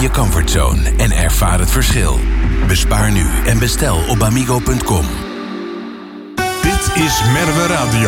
je comfortzone en ervaar het verschil. Bespaar nu en bestel op bamigo.com. Dit is Merwe Radio.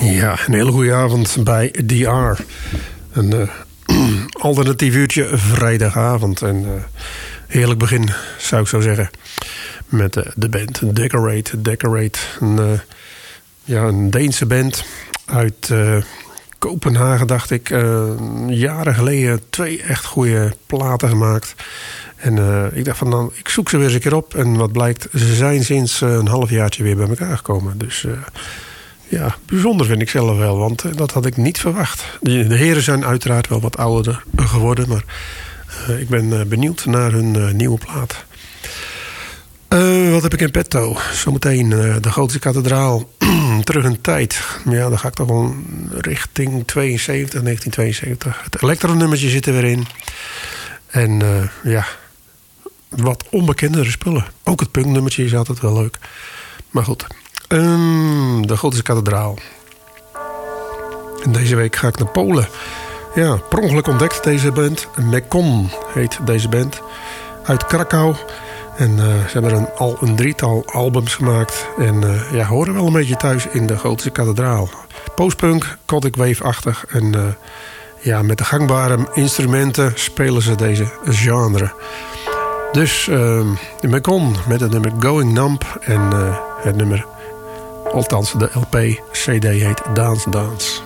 Ja, een hele goede avond bij DR. Een alternatief uurtje vrijdagavond. En heerlijk begin, zou ik zo zeggen. Met de band Decorate. Een Deense band uit Kopenhagen, dacht ik. Jaren geleden 2 echt goede platen gemaakt. En ik dacht van, ik zoek ze weer eens een keer op. En wat blijkt, ze zijn sinds een halfjaartje weer bij elkaar gekomen. Dus ja, bijzonder vind ik zelf wel. Want dat had ik niet verwacht. De heren zijn uiteraard wel wat ouder geworden. Maar ik ben benieuwd naar hun nieuwe plaat. Wat heb ik in petto? Zometeen de Gotische Kathedraal. Terug in tijd. Ja, dan ga ik toch wel richting 1972. Het elektronummertje zit er weer in. En wat onbekendere spullen. Ook het punknummertje is altijd wel leuk. Maar goed. De Gotische Kathedraal. En deze week ga ik naar Polen. Ja, per ongeluk ontdekt deze band. Mekon heet deze band. Uit Krakau. En ze hebben al een 3-tal albums gemaakt. En horen wel een beetje thuis in de Gotische Kathedraal. Postpunk, Gothic Wave-achtig. En met de gangbare instrumenten spelen ze deze genre. Dus de Mekon met het nummer Going Numb. En het nummer, althans de LP-CD heet Dance Dance.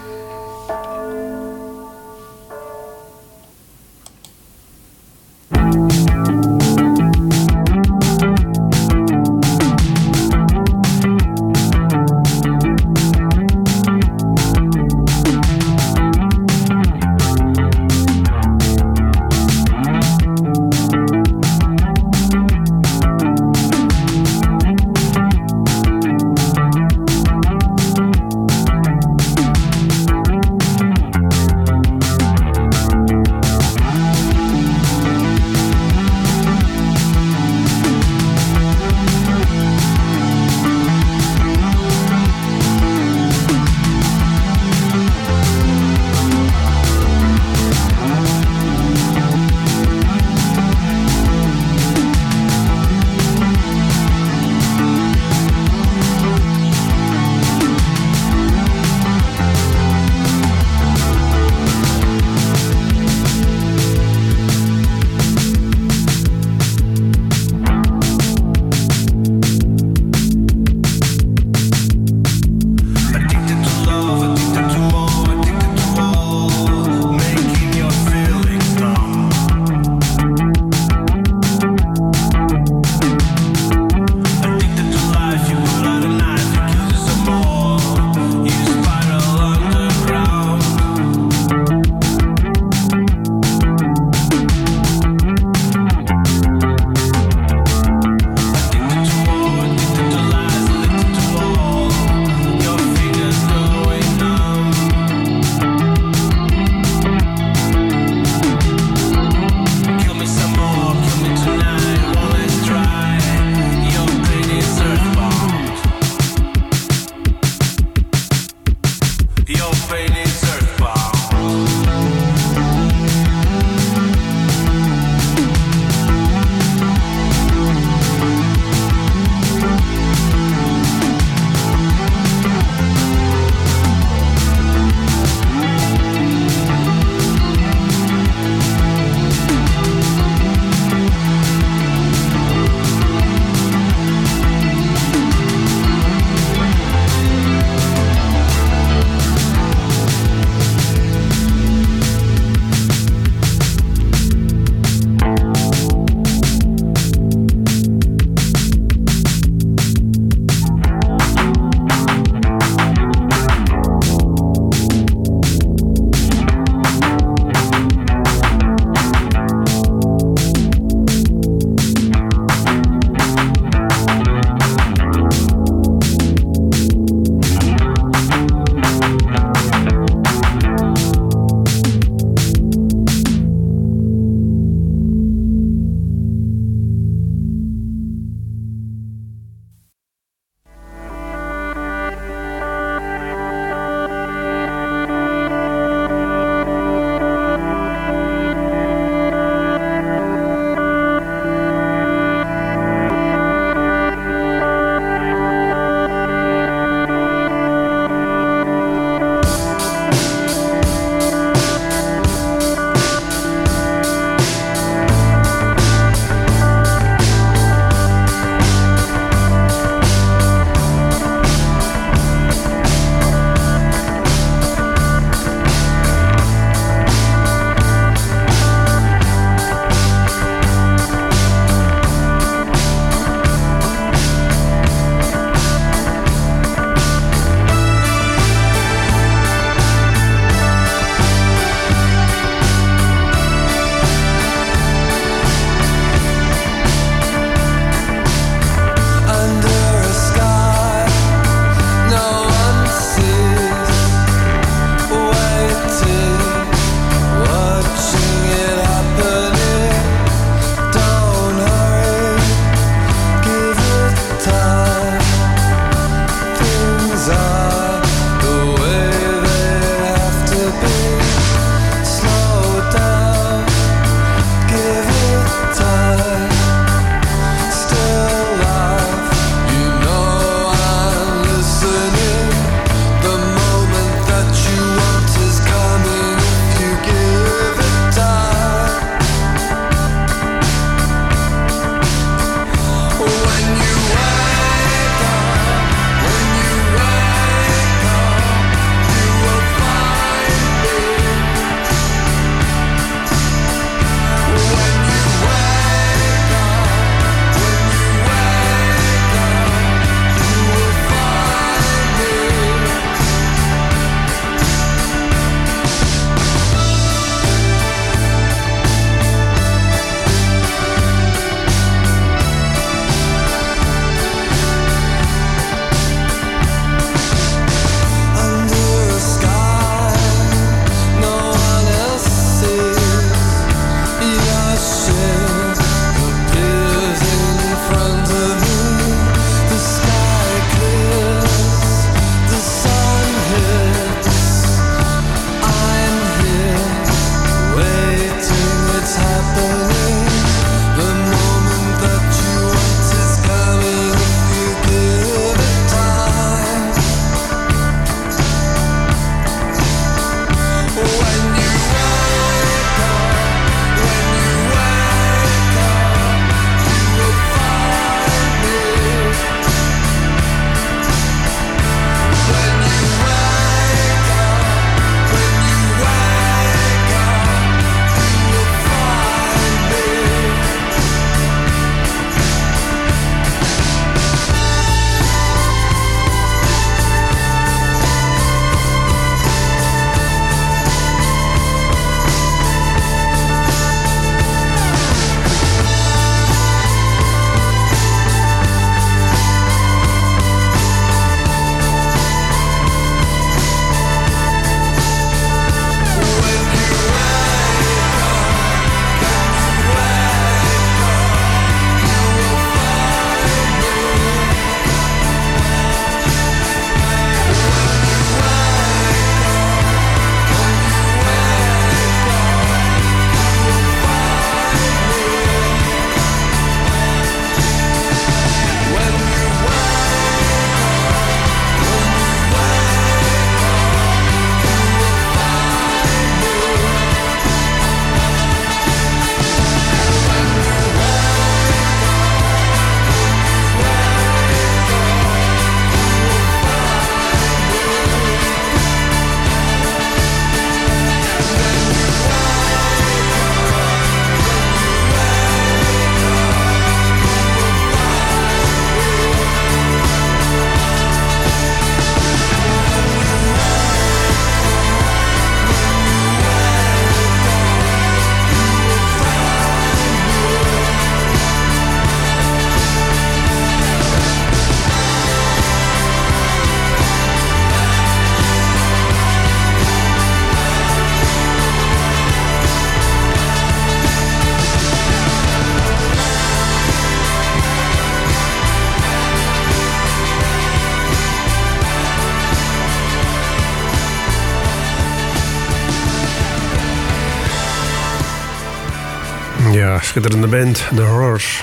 Ja, schitterende band, The Horrors.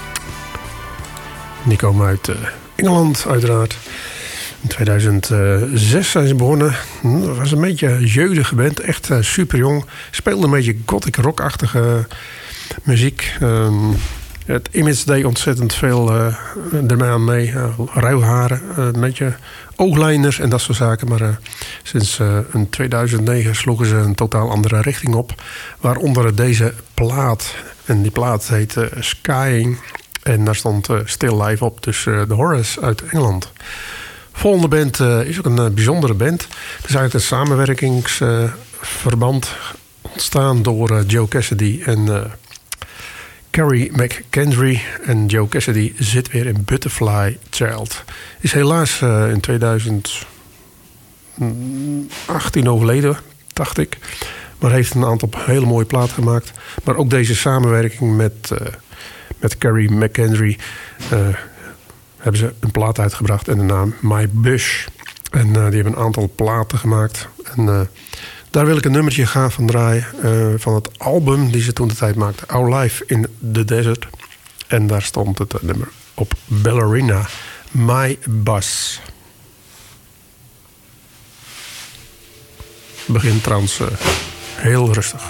Die komen uit Engeland, uiteraard. In 2006 zijn ze begonnen. Dat was een beetje een jeugdige band, echt super jong. Speelde een beetje gothic rockachtige muziek. Het image deed ontzettend veel ermee aan mee. Ruilharen, een beetje ooglijners en dat soort zaken. Maar sinds 2009 sloegen ze een totaal andere richting op. Waaronder deze plaat. En die plaat heet Skying. En daar stond Still Live op. Dus The Horrors uit Engeland. Volgende band is ook een bijzondere band. Het is eigenlijk een samenwerkingsverband ontstaan door Joe Cassidy en Carrie McKendry. En Joe Cassidy zit weer in Butterfly Child. Is helaas in 2018 overleden, dacht ik. Maar heeft een aantal hele mooie platen gemaakt. Maar ook deze samenwerking met Carrie McKendry hebben ze een plaat uitgebracht en de naam My Bush. En die hebben een aantal platen gemaakt. En daar wil ik een nummertje gaan van draaien. Van het album die ze toen de tijd maakten. Our Life in the Desert. En daar stond het nummer op Ballerina. My Bus. Begint trouwens heel rustig.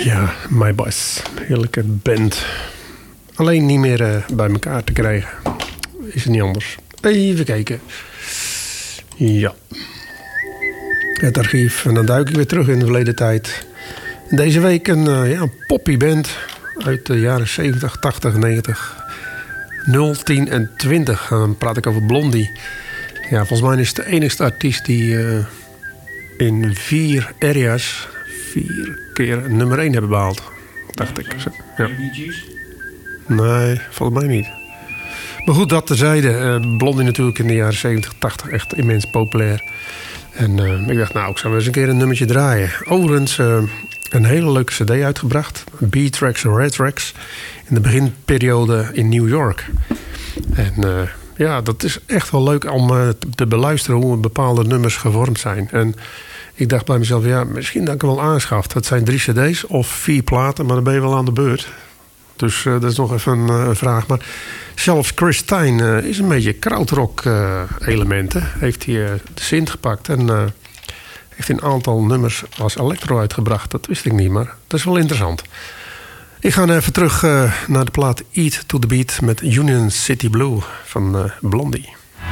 Ja, My Boys. Heerlijke band. Alleen niet meer bij elkaar te krijgen. Is het niet anders. Even kijken. Ja. Het archief. En dan duik ik weer terug in de verleden tijd. Deze week een poppyband uit de jaren 70, 80, 90. 0, 10 en 20. Dan praat ik over Blondie. Ja, volgens mij is het de enigste artiest die in 4 areas 4 keer nummer 1 hebben behaald. Dacht ik. Ja. Nee, volgens mij niet. Maar goed, dat terzijde. Blondie natuurlijk in de jaren 70, 80 echt immens populair. En ik dacht, nou, ik zou eens een keer een nummertje draaien. Overigens een hele leuke cd uitgebracht. B-Tracks en Red Tracks. In de beginperiode in New York. En ja, dat is echt wel leuk om te beluisteren hoe bepaalde nummers gevormd zijn. En ik dacht bij mezelf, ja, misschien dat ik hem wel aanschaf. Dat zijn 3 cd's of 4 platen, maar dan ben je wel aan de beurt. Dus dat is nog even een vraag. Maar zelfs Chris Stein is een beetje krautrock elementen. Heeft hij de synth gepakt en heeft een aantal nummers als electro uitgebracht. Dat wist ik niet, maar dat is wel interessant. Ik ga even terug naar de plaat Eat to the Beat met Union City Blue van Blondie.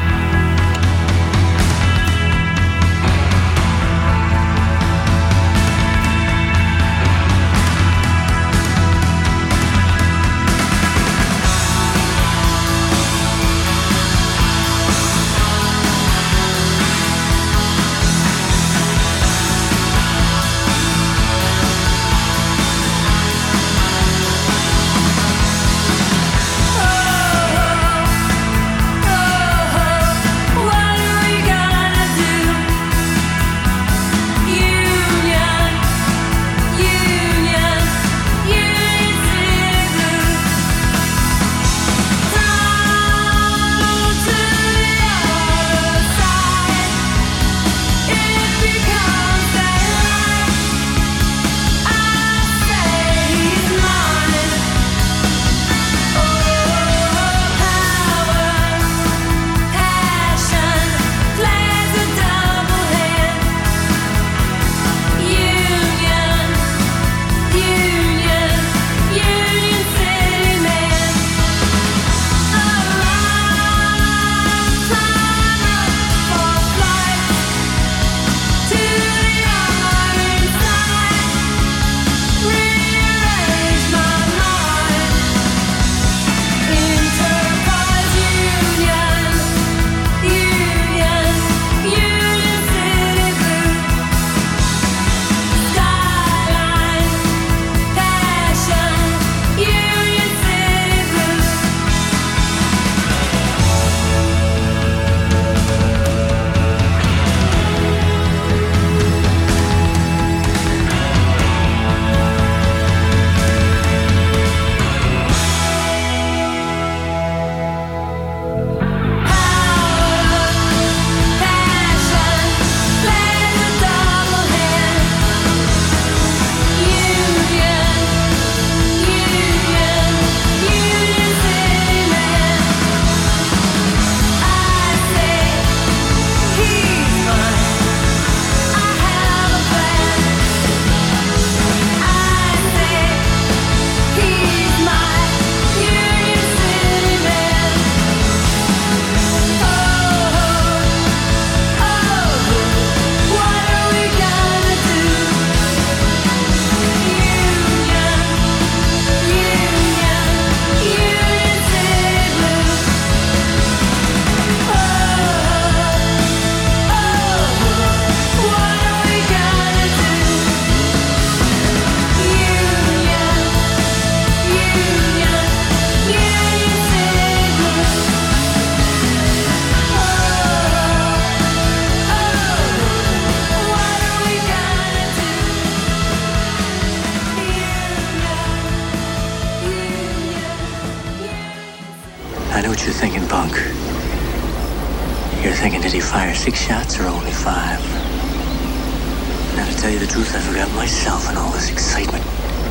I know what you're thinking, punk. You're thinking, did he fire 6 shots or only 5? Now, to tell you the truth, I forgot myself in all this excitement.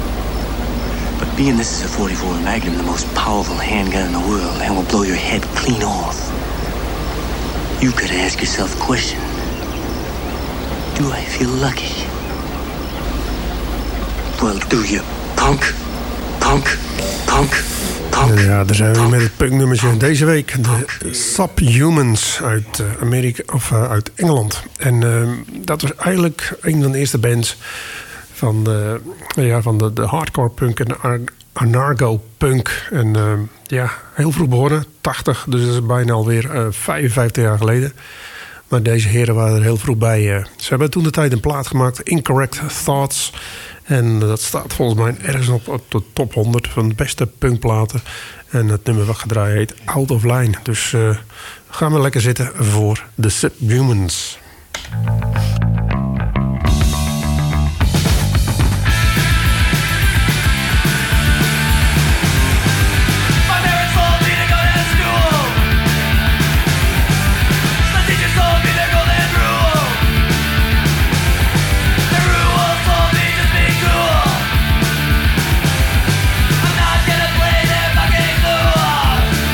But being this is a .44 Magnum, the most powerful handgun in the world, and will blow your head clean off, you've got to ask yourself a question. Do I feel lucky? Well, do you, punk? Punk? Punk? Punk? Ja, daar zijn we met het punknummertje deze week. De Subhumans uit Amerika, of uit Engeland. En dat was eigenlijk een van de eerste bands van de hardcore punk en anarcho punk. En heel vroeg begonnen, 80, dus dat is bijna alweer 55 jaar geleden. Maar deze heren waren er heel vroeg bij. Ze hebben toen de tijd een plaat gemaakt, Incorrect Thoughts. En dat staat volgens mij ergens op de top 100 van de beste punkplaten. En het nummer wat gedraaid heet Out of Line. Dus gaan we lekker zitten voor de Subhumans.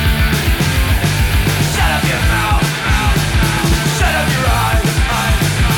Shut up your eyes.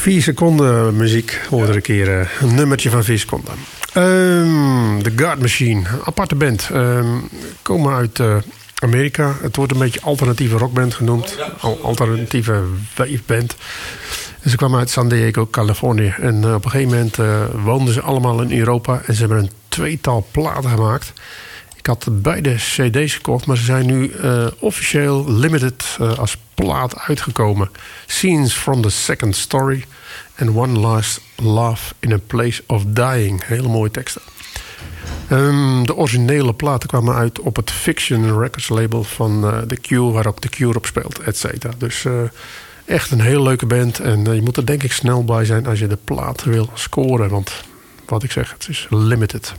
4 seconden muziek hoorde een keer. Een nummertje van 4 seconden. The God Machine, aparte band. Komen uit Amerika. Het wordt een beetje alternatieve rockband genoemd. Alternatieve waveband. En ze kwamen uit San Diego, Californië. En op een gegeven moment woonden ze allemaal in Europa. En ze hebben een 2-tal platen gemaakt. Ik had beide cd's gekocht, maar ze zijn nu officieel limited als plaat uitgekomen. Scenes from the Second Story en One Last Laugh in a Place of Dying. Hele mooie teksten. De originele platen kwamen uit op het Fiction Records label van The Cure, waar ook The Cure op speelt, et cetera. Dus echt een heel leuke band. En je moet er denk ik snel bij zijn als je de plaat wil scoren. Want wat ik zeg, het is limited.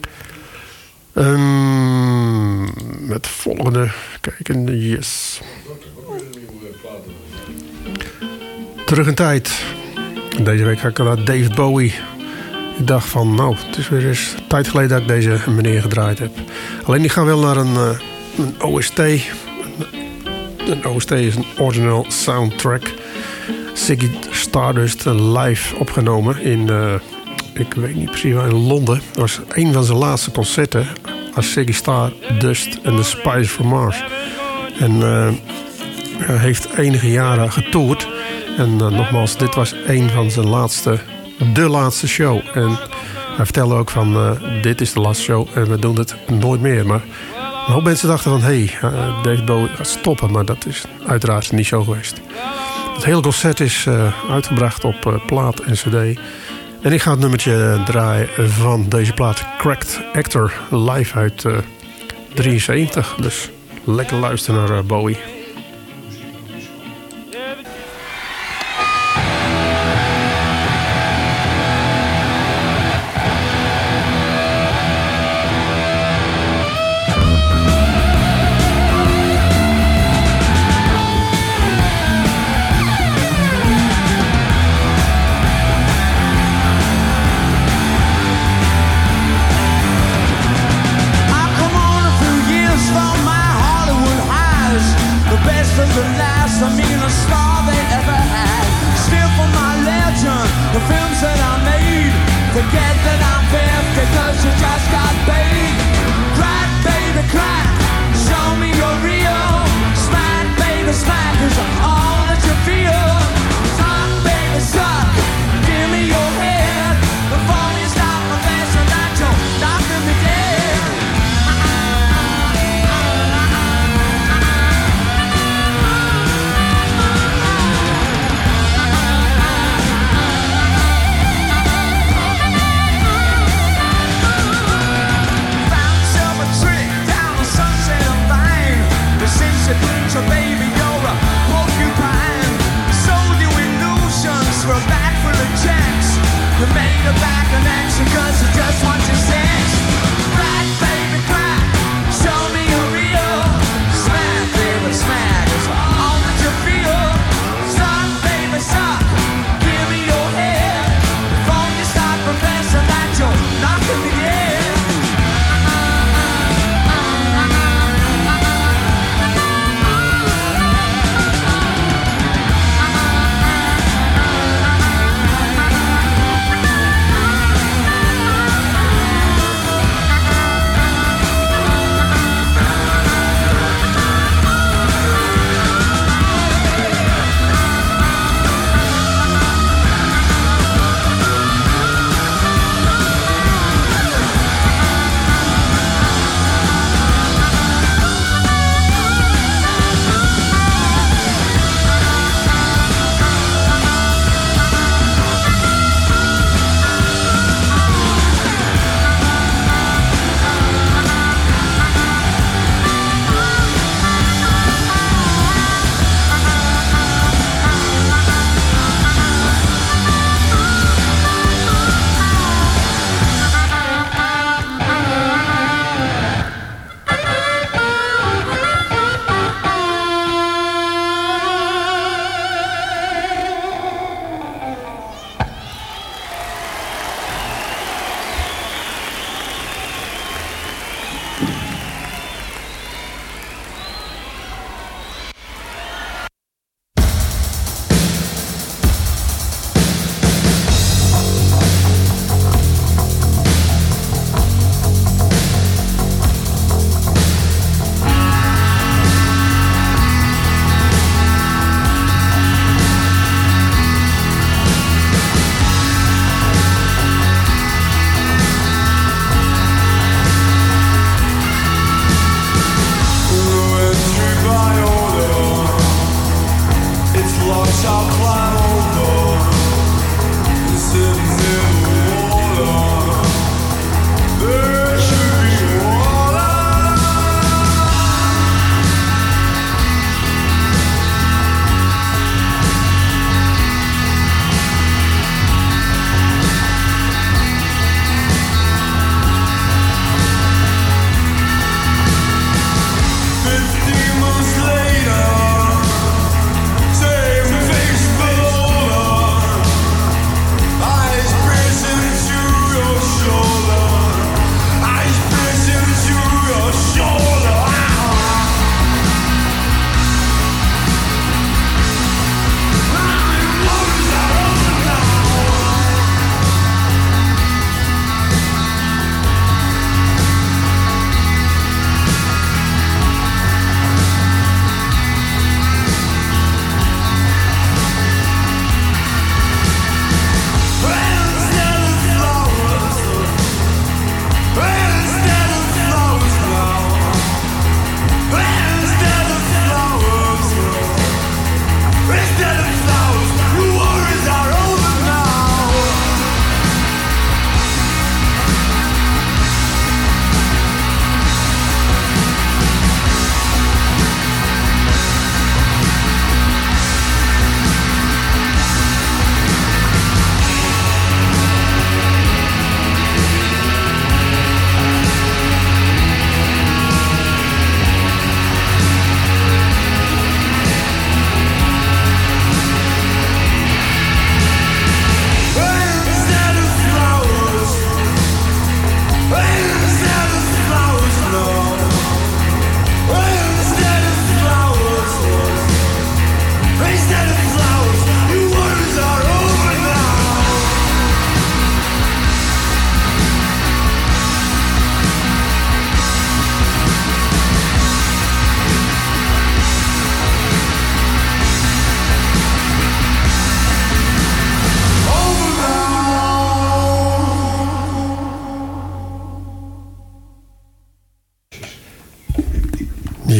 Het volgende. Kijken, yes. Terug in tijd. Deze week ga ik naar David Bowie. Ik dacht van, nou, het is weer eens tijd geleden dat ik deze meneer gedraaid heb. Alleen ik ga wel naar een OST. Een OST is een original soundtrack. Ziggy Stardust live opgenomen in, ik weet niet precies waar, in Londen. Dat was een van zijn laatste concerten als Ziggy Stardust en The Spice from Mars. En hij heeft enige jaren getoerd. En nogmaals, dit was een van zijn de laatste show. En hij vertelde ook van, dit is de laatste show en we doen het nooit meer. Maar een hoop mensen dachten van, hey, David Bowie gaat stoppen. Maar dat is uiteraard niet zo geweest. Het hele concert is uitgebracht op plaat en cd. En ik ga het nummertje draaien van deze plaat, Cracked Actor, live uit 73. Dus lekker luisteren naar Bowie.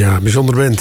Ja, bijzonder band.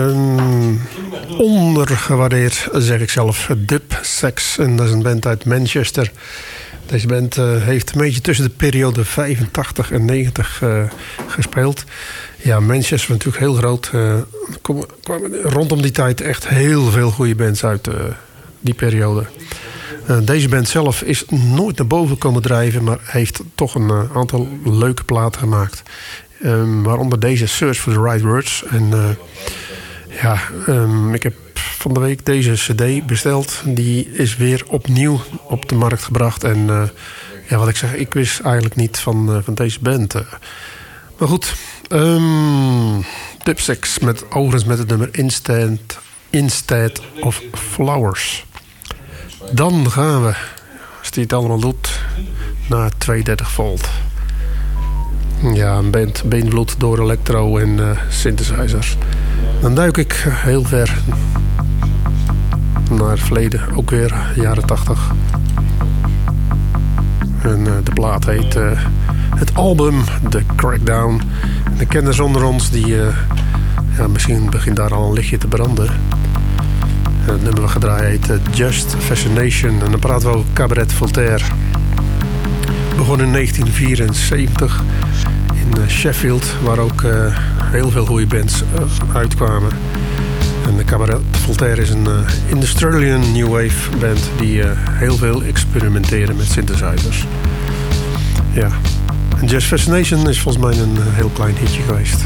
Ondergewaardeerd, zeg ik zelf. Dubsex. En dat is een band uit Manchester. Deze band heeft een beetje tussen de periode 85 en 90 gespeeld. Ja, Manchester was natuurlijk heel groot. Kwamen rondom die tijd echt heel veel goede bands uit die periode. Deze band zelf is nooit naar boven komen drijven, maar heeft toch een aantal leuke platen gemaakt. Waaronder deze Search for the Right Words. En ik heb van de week deze cd besteld. Die is weer opnieuw op de markt gebracht. En wat ik zeg, ik wist eigenlijk niet van deze band. Maar goed, Dubsex overigens met het nummer Instead of Flowers. Dan gaan we, als die het allemaal doet, naar 230 volt. Ja, een band beïnvloed door electro en synthesizers. Dan duik ik heel ver naar het verleden, ook weer jaren 80. En de plaat heet het album The Crackdown. De kenners onder ons, die misschien begint daar al een lichtje te branden. Het nummer wat gedraaid heet Just Fascination. En dan praten we over Cabaret Voltaire. Begon in 1974 in Sheffield, waar ook heel veel goede bands uitkwamen. En de Cabaret Voltaire is een Australian New Wave band die heel veel experimenteren met synthesizers. Ja, en Just Fascination is volgens mij een heel klein hitje geweest.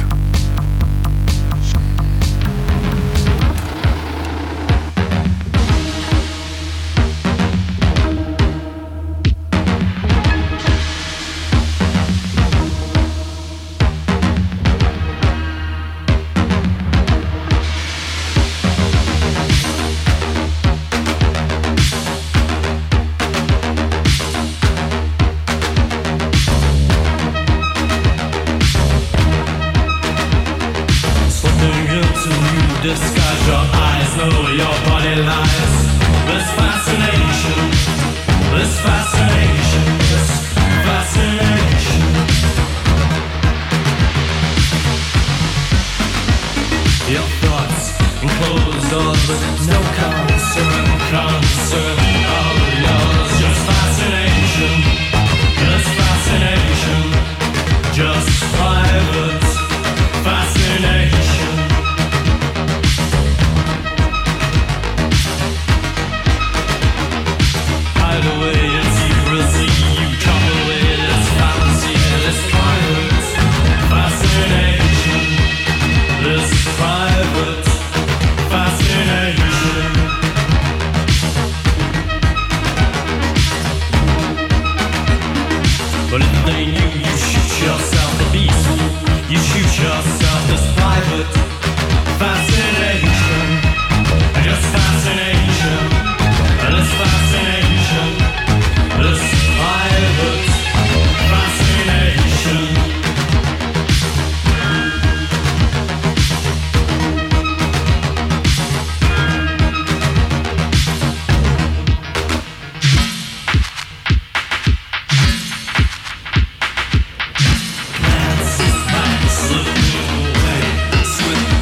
With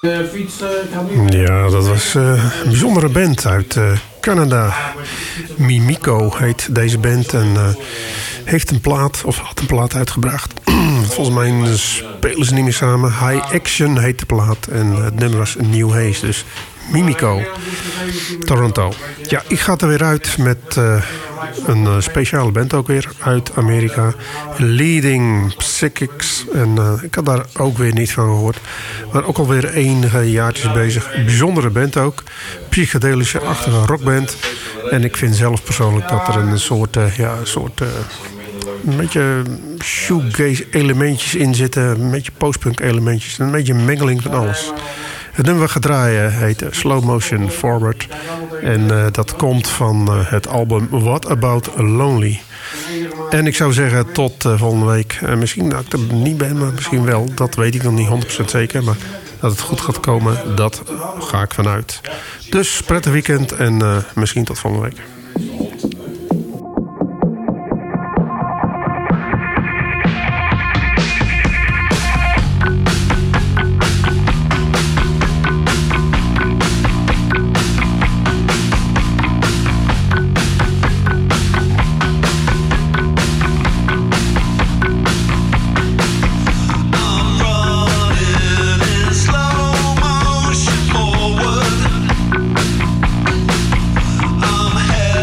Ja, dat was een bijzondere band uit Canada. Mimico heet deze band en heeft een plaat, of had een plaat uitgebracht. Volgens mij spelen ze niet meer samen. High Action heet de plaat en het nummer was New Haze. Dus Mimico, Toronto. Ja, ik ga er weer uit met een speciale band ook weer uit Amerika. Leading Psychics. En ik had daar ook weer niet van gehoord. Maar ook alweer enige jaartjes bezig. Bijzondere band ook. Psychedelische-achtige rockband. En ik vind zelf persoonlijk dat er een soort een beetje shoegaze elementjes in zitten. Een beetje postpunk elementjes. Een beetje een mengeling van alles. Het nummer wat we gaan draaien heet Slow Motion Forward. En dat komt van het album What About Lonely. En ik zou zeggen tot volgende week. Misschien dat ik er niet ben, maar misschien wel. Dat weet ik nog niet 100% zeker. Maar dat het goed gaat komen, dat ga ik vanuit. Dus prettig weekend en misschien tot volgende week. Head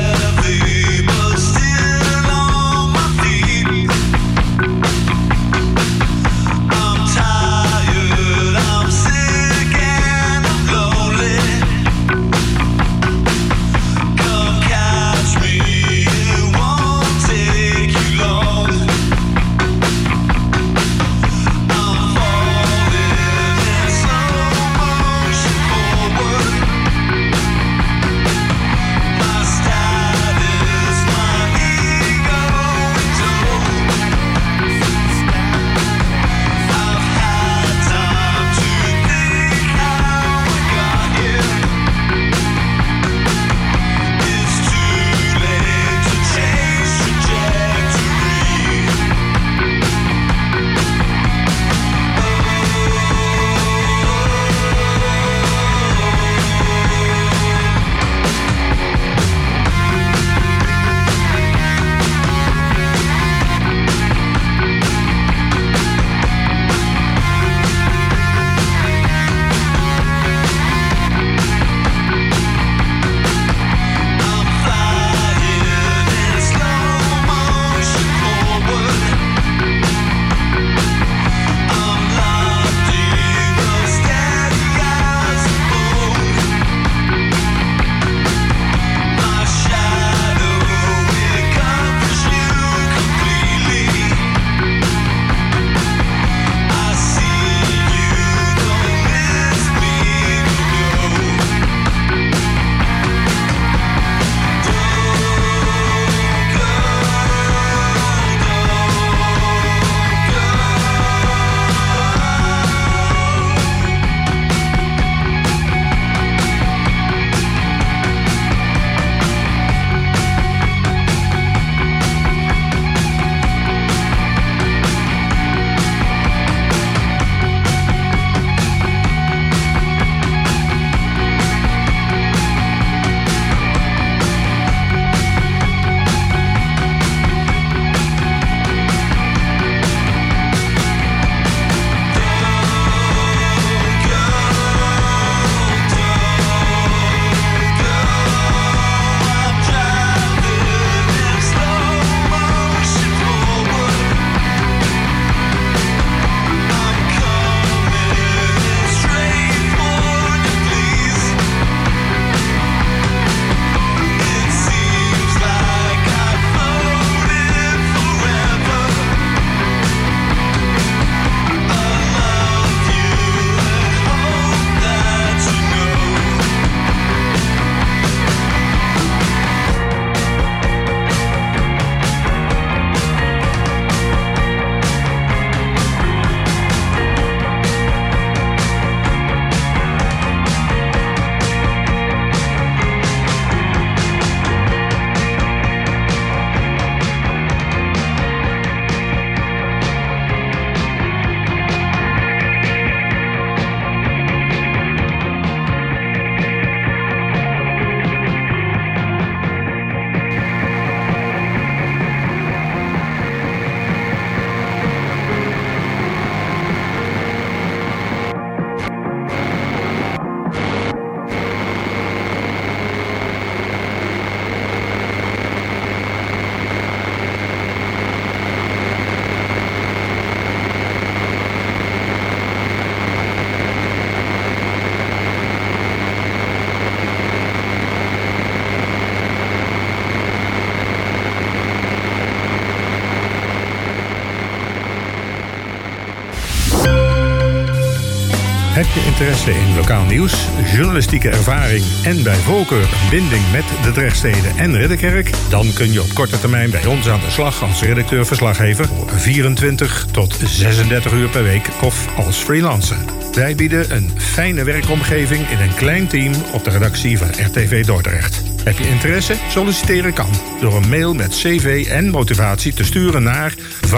je interesse in lokaal nieuws, journalistieke ervaring en bij voorkeur een binding met de Drechtstede en Ridderkerk? Dan kun je op korte termijn bij ons aan de slag als redacteur-verslaggever 24 tot 36 uur per week of als freelancer. Wij bieden een fijne werkomgeving in een klein team op de redactie van RTV Dordrecht. Heb je interesse? Solliciteren kan door een mail met cv en motivatie te sturen naar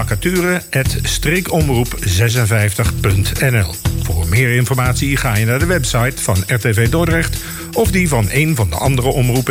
vacature@streekomroep56.nl. Voor meer informatie ga je naar de website van RTV Dordrecht of die van een van de andere omroepen